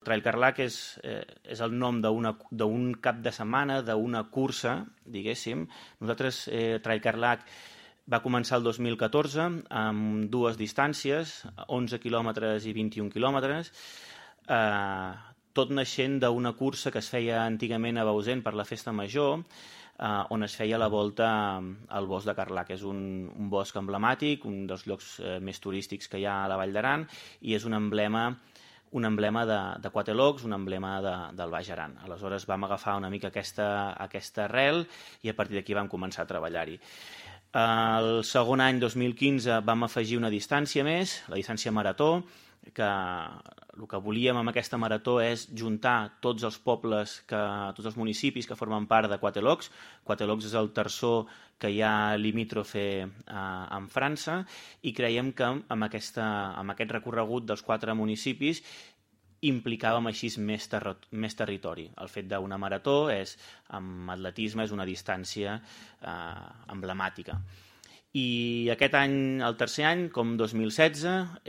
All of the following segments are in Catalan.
Trail Carlac és el nom d'un cap de setmana, d'una cursa, diguéssim. Nosaltres, Trail Carlac, va començar el 2014 amb dues distàncies, 11 quilòmetres i 21 quilòmetres, tot naixent d'una cursa que es feia antigament a Bausen per la Festa Major, on es feia la volta al bosc de Carlac. És un bosc emblemàtic, un dels llocs més turístics que hi ha a la Vall d'Aran, i és un emblema de Quatelocs, un emblema del Baix Aran. Aleshores vam agafar una mica aquesta arrel i a partir d'aquí vam començar a treballar-hi. El segon any, 2015, vam afegir una distància més, la distància marató, que el que volíem amb aquesta marató és juntar tots els pobles, tots els municipis que formen part de Quatelocs. Quatelocs és el terçó que hi ha limítrofe amb França, i creiem que amb aquest recorregut dels 4 municipis implicàvem així més territori. El fet d'una marató amb atletisme és una distància emblemàtica. I aquest any, el tercer any, com 2016,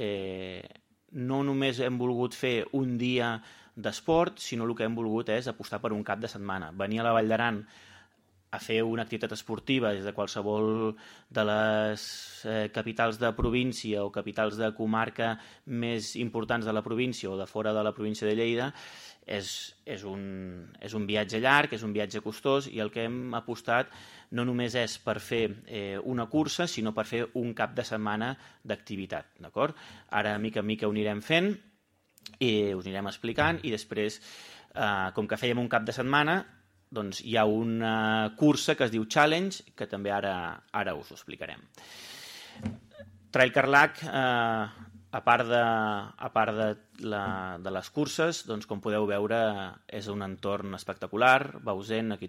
no només hem volgut fer un dia d'esport, sinó el que hem volgut és apostar per un cap de setmana. Venir a la Vall d'Aran a fer una activitat esportiva des de qualsevol de les capitals de província o capitals de comarca més importants de la província o de fora de la província de Lleida és un viatge llarg, és un viatge costós, i el que hem apostat no només és per fer una cursa, sinó per fer un cap de setmana d'activitat, d'acord? Ara, mica en mica, ho anirem fent i us anirem explicant, i després, com que fèiem un cap de setmana, doncs hi ha una cursa que es diu Challenge, que també ara us ho explicarem. Trail Carlac, a part de les curses, doncs, com podeu veure, és un entorn espectacular. Bausen, aquí